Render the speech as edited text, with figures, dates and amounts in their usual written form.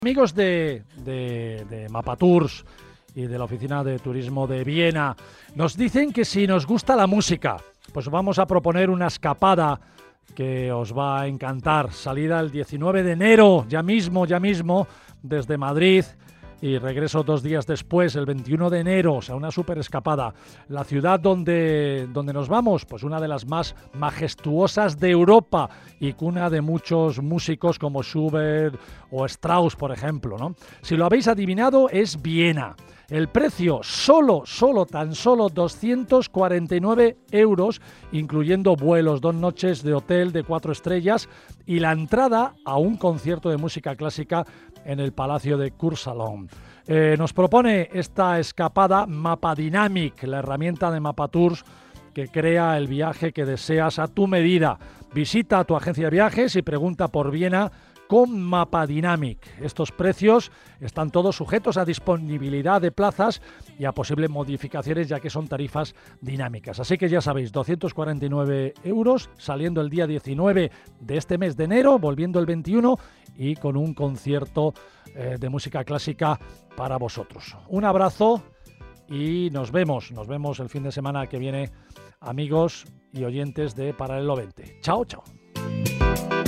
Amigos de Mapatours y de la Oficina de Turismo de Viena, nos dicen que si nos gusta la música, pues vamos a proponer una escapada que os va a encantar. Salida el 19 de enero, ya mismo, desde Madrid, y regreso 2 días después, el 21 de enero, o sea, una súper escapada. La ciudad donde nos vamos, pues una de las más majestuosas de Europa y cuna de muchos músicos como Schubert o Strauss, por ejemplo, ¿no? Si lo habéis adivinado, es Viena. El precio tan solo 249 euros, incluyendo vuelos, 2 noches de hotel de 4 estrellas y la entrada a un concierto de música clásica en el Palacio de Kursalon. Nos propone esta escapada Mapadynamic, la herramienta de Mapatours que crea el viaje que deseas a tu medida. Visita a tu agencia de viajes y pregunta por Viena con Mapadynamic. Estos precios están todos sujetos a disponibilidad de plazas y a posibles modificaciones, ya que son tarifas dinámicas. Así que ya sabéis, 249 euros, saliendo el día 19 de este mes de enero, volviendo el 21 y con un concierto de música clásica para vosotros. Un abrazo y nos vemos el fin de semana que viene, amigos y oyentes de Paralelo 20. Chao, chao.